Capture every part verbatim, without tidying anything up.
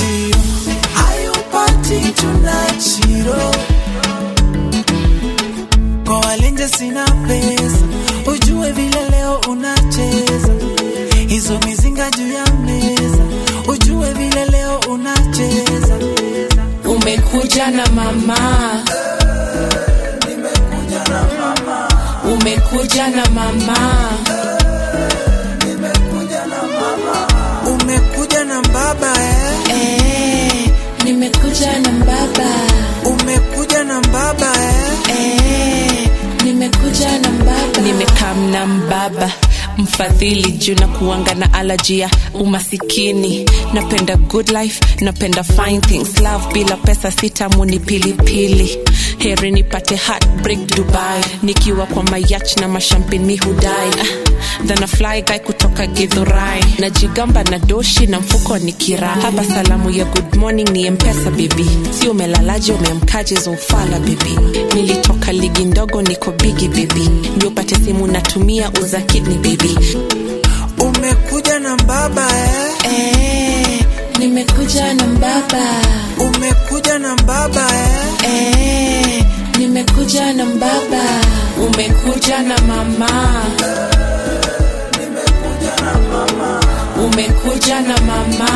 Shiro, are you partying tonight, Shiro? Kwa walenje sina pesa, ujue vile leo unacheza. Hizo mizinga juu ya meza, ujue vile leo unacheza. Umekuja na mama, nimekuja na mama. Umekuja na mama, nimekuja na mama. Umekuja na baba eh? Eh, nimekuja na baba. Umekuja na baba eh? Eh, nimekuja na baba. Nimekam na mbaba mfadhili juu na kuanga na allergy umasikini. Napenda good life, napenda fine things. Love bila pesa sitamu ni pili pili. Heri nipate heartbreak Dubai, nikiwa kwa mayach na mashampin mi hudai. Then a fly guy kutoka Githurai, najigamba na doshi na mfuko ni kira. Hapa salamu ya good morning ni M-Pesa baby, si umelalaje umeamkaje zofala baby. Nilitoka ligi ndogo niko bigi baby, ndio pate simu natumia uza kidney baby. Umekuja na baba eh? Eh, nimekuja na baba. Umekuja na baba eh? Eh, nimekuja na baba. Umekuja na mama, nimekuja na mama. Umekuja na mama,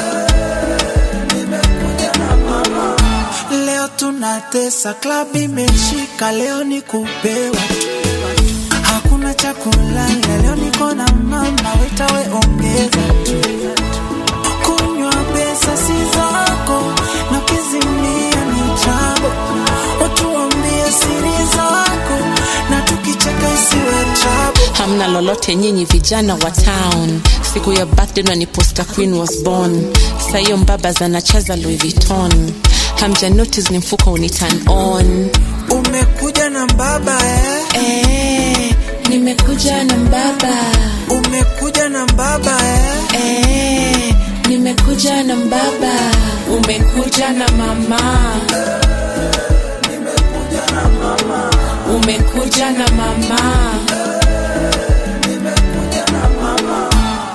nimekuja na mama. Leo tunatesa, club imeshika, leo ni kupewa. Hakuna chakula, leo niko na mama, wetawe ongeza tu. Kunywa pesa si zako, na kizimia ni chabo. Utuambie siri zako, na tukicheka isiwe trouble. hamna lolote nyinyi vijana wa town. Siku ya birthday na ni poster queen was born. Sayo mbaba zanacheza Louis Vuitton. Hamja notice ni mfuko uni turn on. Umekuja na baba eh? Eh, nimekuja na baba. Umekuja na baba eh? Eh, nimekuja na baba. Umekuja na mama, nimekuja na mama. Umekuja na mama, nimekuja na mama.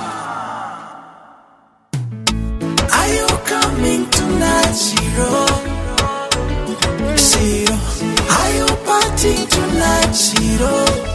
Are you coming tonight, Shiro? Shiro, are you partying tonight, Shiro?